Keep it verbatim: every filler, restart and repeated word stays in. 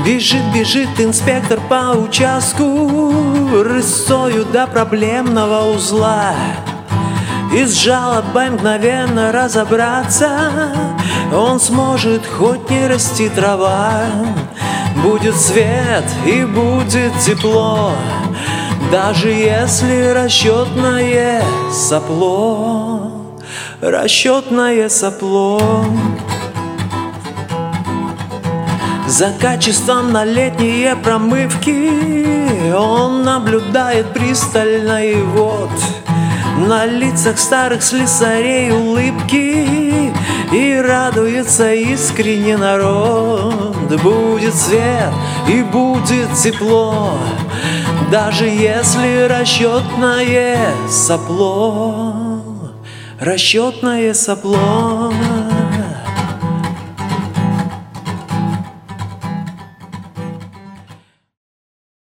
Бежит, бежит инспектор по участку, рысою до проблемного узла. И с жалобой мгновенно разобраться он сможет, хоть не расти трава. Будет свет и будет тепло, даже если расчетное сопло, расчетное сопло. За качеством на летние промывки он наблюдает пристально, и вот на лицах старых слесарей улыбки, и радуется искренне народ. Будет свет и будет тепло, даже если расчетное сопло, расчетное сопло.